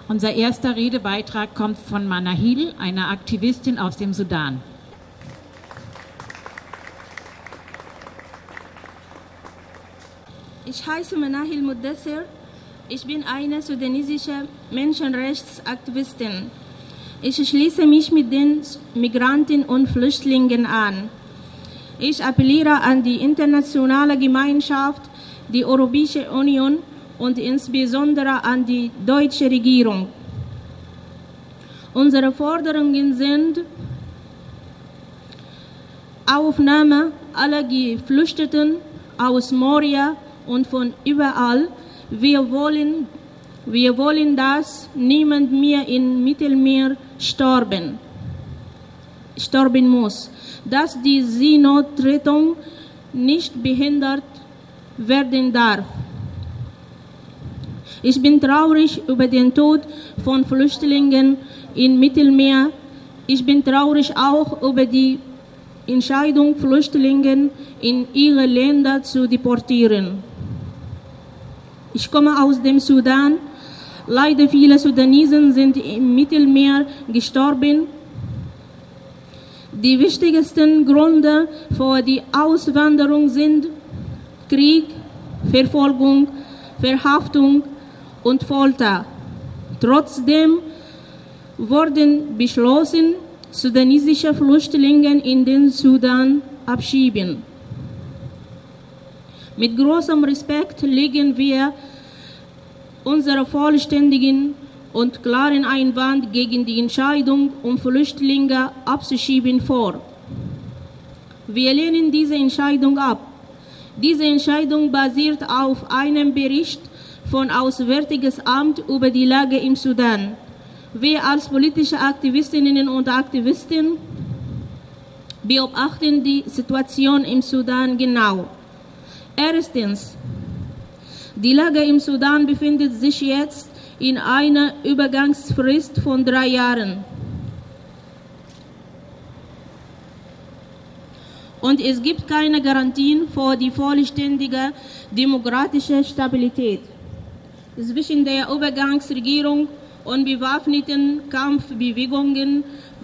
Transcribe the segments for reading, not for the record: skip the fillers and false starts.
Unser erster Redebeitrag kommt von Manahil, einer Aktivistin aus dem Sudan. Ich heiße Manahil Mudassir. Ich bin eine sudanesische Menschenrechtsaktivistin. Ich schließe mich mit den Migranten und Flüchtlingen an. Ich appelliere an die internationale Gemeinschaft, die Europäische Union und insbesondere an die deutsche Regierung. Unsere Forderungen sind Aufnahme aller Geflüchteten aus Moria und von überall. Wir wollen, dass niemand mehr im Mittelmeer sterben muss, dass die Seenotrettung nicht behindert werden darf. Ich bin traurig über den Tod von Flüchtlingen im Mittelmeer. Ich bin traurig auch über die Entscheidung, Flüchtlinge in ihre Länder zu deportieren. Ich komme aus dem Sudan. Leider viele Sudanesen sind im Mittelmeer gestorben. Die wichtigsten Gründe für die Auswanderung sind Krieg, Verfolgung, Verhaftung und Folter. Trotzdem wurden beschlossen, sudanesische Flüchtlinge in den Sudan abschieben. Mit großem Respekt legen wir unsere vollständigen und klaren Einwand gegen die Entscheidung, Flüchtlinge abzuschieben, vor. Wir lehnen diese Entscheidung ab. Diese Entscheidung basiert auf einem Bericht von Auswärtiges Amt über die Lage im Sudan. Wir als politische Aktivistinnen und Aktivisten beobachten die Situation im Sudan genau. Erstens, die Lage im Sudan befindet sich jetzt in einer Übergangsfrist von 3 Jahren. Und es gibt keine Garantien für die vollständige demokratische Stabilität. Zwischen der Übergangsregierung und bewaffneten Kampfbewegungen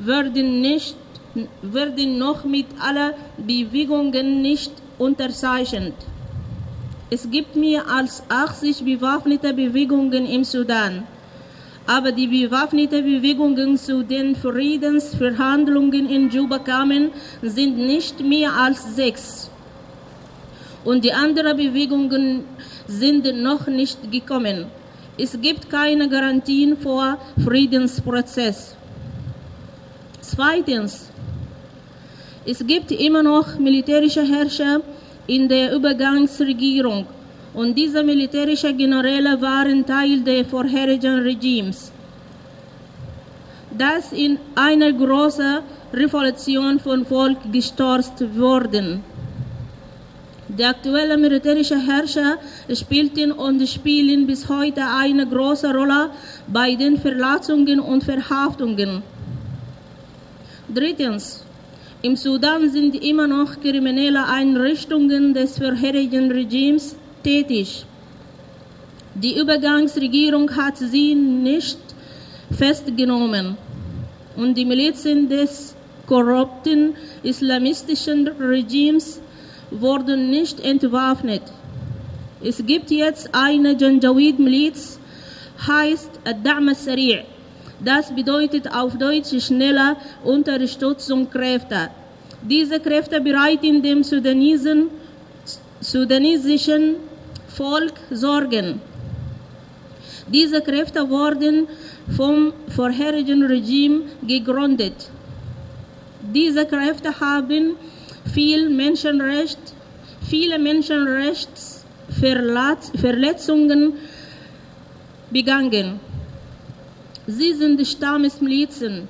werden noch mit aller Bewegungen nicht unterzeichnet. Es gibt mehr als 80 bewaffnete Bewegungen im Sudan, aber die bewaffneten Bewegungen zu den Friedensverhandlungen in Juba kamen, sind nicht mehr als 6. Und die anderen Bewegungen sind noch nicht gekommen. Es gibt keine Garantien für Friedensprozess. Zweitens, es gibt immer noch militärische Herrscher in der Übergangsregierung und diese militärischen Generäle waren Teil der vorherigen Regimes, das in einer großen Revolution vom Volk gestürzt wurden. Die aktuellen militärischen Herrscher spielten und spielen bis heute eine große Rolle bei den Verletzungen und Verhaftungen. Drittens, im Sudan sind immer noch kriminelle Einrichtungen des vorherigen Regimes tätig. Die Übergangsregierung hat sie nicht festgenommen und die Milizen des korrupten islamistischen Regimes wurden nicht entwaffnet. Es gibt jetzt eine Janjaweed-Miliz, heißt Ad-Da'm al-Sari'. Das bedeutet auf Deutsch schnelle Unterstützungskräfte. Diese Kräfte bereiten dem sudanesischen Volk Sorgen. Diese Kräfte wurden vom vorherigen Regime gegründet. Diese Kräfte haben viele Menschenrechtsverletzungen begangen. Sie sind Stammesmilizen.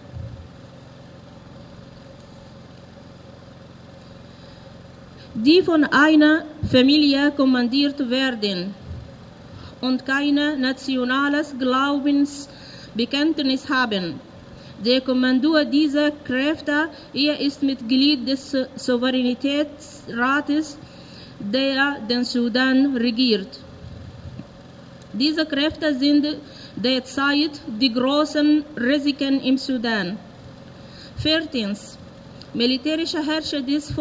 Die von einer Familie kommandiert werden und kein nationales Glaubensbekenntnis haben. Der Kommandeur dieser Kräfte, ist Mitglied des Souveränitätsrates, der den Sudan regiert. Diese Kräfte sind derzeit die großen Risiken im Sudan. 4. Militärische Herrscher des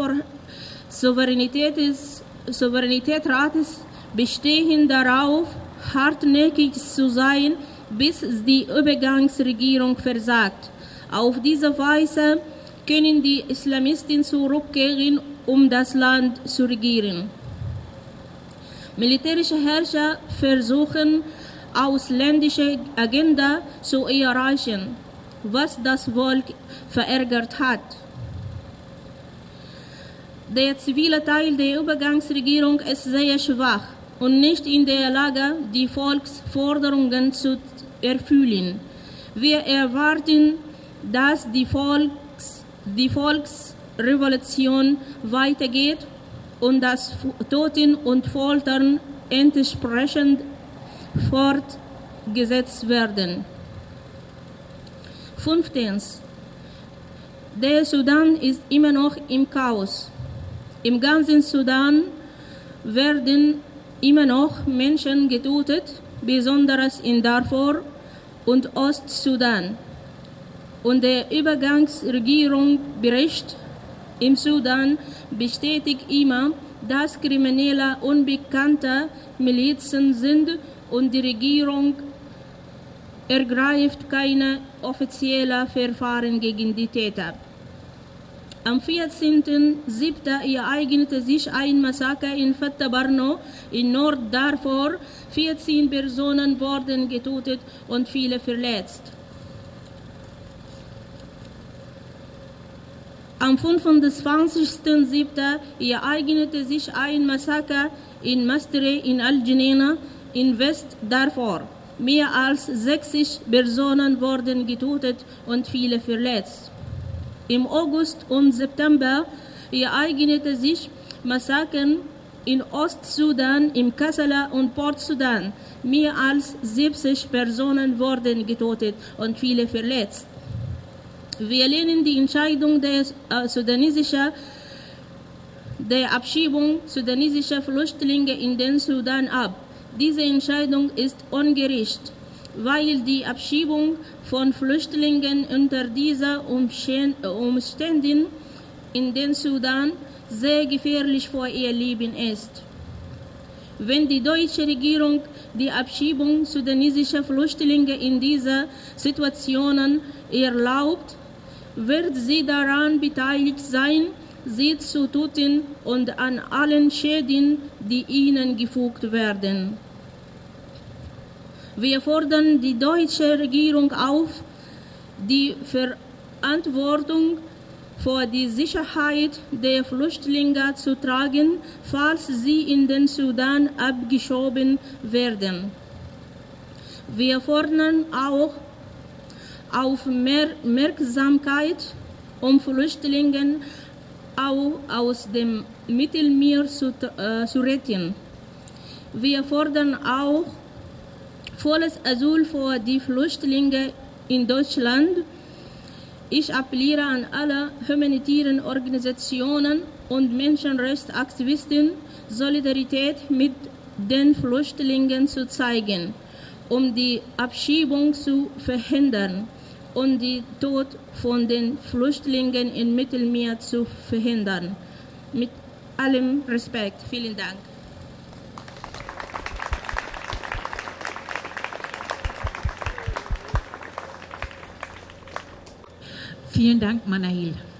Souveränitätsrates bestehen darauf, hartnäckig zu sein, bis die Übergangsregierung versagt. Auf diese Weise können die Islamisten zurückkehren, um das Land zu regieren. Militärische Herrscher versuchen, ausländische Agenda zu erreichen, was das Volk verärgert hat. Der zivile Teil der Übergangsregierung ist sehr schwach und nicht in der Lage, die Volksforderungen zu erfüllen. Wir erwarten, dass die Volksrevolution weitergeht und das Töten und Foltern entsprechend fortgesetzt werden. 5. Der Sudan ist immer noch im Chaos. Im ganzen Sudan werden immer noch Menschen getötet, besonders in Darfur und Ostsudan. Und der Übergangsregierung Bericht im Sudan bestätigt immer, dass Kriminelle unbekannte Milizen sind und die Regierung ergreift keine offiziellen Verfahren gegen die Täter. Am 14.07. ereignete sich ein Massaker in Fata Barno in Nord-Darfur. 14 Personen wurden getötet und viele verletzt. Am 25.07. ereignete sich ein Massaker in Mastere in Al-Jeneina in West-Darfur. Mehr als 60 Personen wurden getötet und viele verletzt. Im August und September ereignete sich Massaker in Ostsudan, im Kassala und Port-Sudan. Mehr als 70 Personen wurden getötet und viele verletzt. Wir lehnen die Entscheidung der Abschiebung sudanesischer Flüchtlinge in den Sudan ab. Diese Entscheidung ist ungerecht, weil die Abschiebung von Flüchtlingen unter diesen Umständen in den Sudan sehr gefährlich für ihr Leben ist. Wenn die deutsche Regierung die Abschiebung sudanesischer Flüchtlinge in dieser Situation erlaubt, wird sie daran beteiligt sein, sie zu töten und an allen Schäden, die ihnen gefügt werden. Wir fordern die deutsche Regierung auf, die Verantwortung für die Sicherheit der Flüchtlinge zu tragen, falls sie in den Sudan abgeschoben werden. Wir fordern auch auf mehr Merksamkeit, um Flüchtlinge aus dem Mittelmeer zu retten. Wir fordern auch volles Asyl für die Flüchtlinge in Deutschland. Ich appelliere an alle humanitären Organisationen und Menschenrechtsaktivisten, Solidarität mit den Flüchtlingen zu zeigen, um die Abschiebung zu verhindern und den Tod von den Flüchtlingen im Mittelmeer zu verhindern. Mit allem Respekt. Vielen Dank. Vielen Dank, Manahil.